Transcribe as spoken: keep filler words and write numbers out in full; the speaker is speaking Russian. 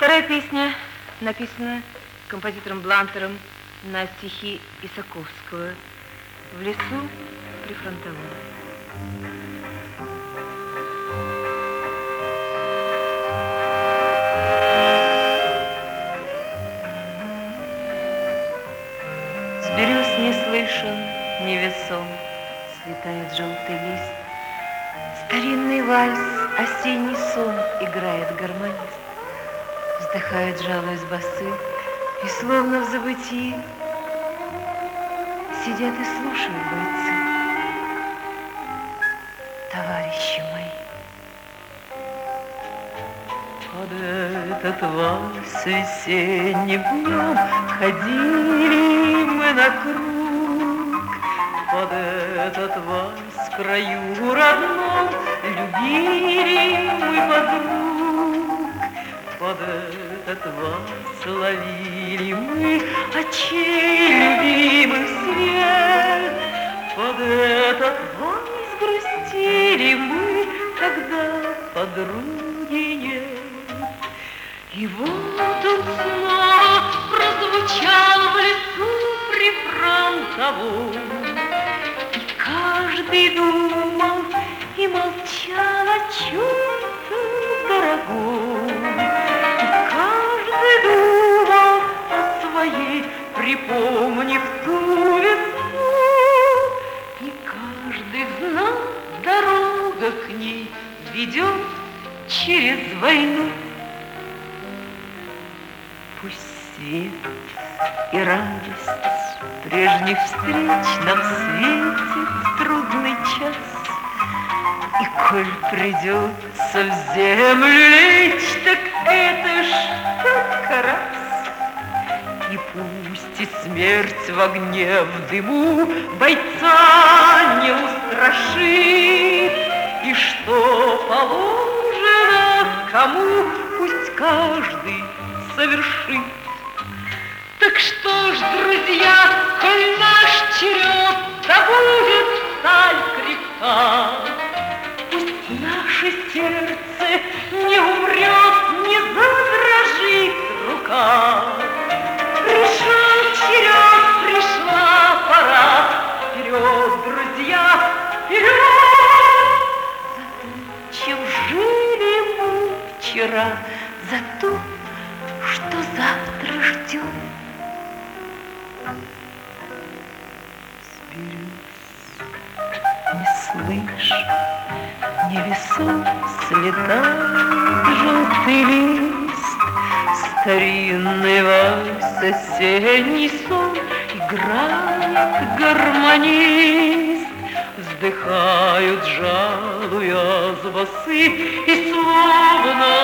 Вторая песня написана композитором Блантером на стихи Исаковского «В лесу прифронтовом». С берез не слышен, невесом слетает желтый лист. Старинный вальс, осенний сон играет гармонист. Вздыхает, жалуясь басы, и словно в забытии сидят и слушают бойцы. Товарищи мои. Под этот вальс весенним днем ходили мы на круг. Под этот вальс в краю родном любили мы подруг. Под этот вальс ловили мы очей любимых свет. Под этот вальс грустили мы, когда подруги нет. И вот он снова прозвучал в лесу прифронтовом. И каждый думал и молчал о чем-то дорогом. Думал о своей, припомнив ту весну, и каждый знал, дорога к ней ведет через войну. Пусть свет и радость прежних встреч нам светит в трудный час, и коль придется в землю лечь, так это ж только раз. И пусть и смерть в огне, в дыму бойца не устрашит, и что положено кому, пусть каждый совершит. Так что ж, друзья, коль наш черед, да будет сталь крепка, пусть наше сердце не умрет, не задрожит рука. Пришел черед, пришла пора, вперед, друзья, вперед! За то, чем жили мы вчера, за то, что завтра ждем. Не слышь, невесом слетает желтый лист. Старинный вальс, осенний сон играет гармонист. Вздыхают, жалуя басы, и словно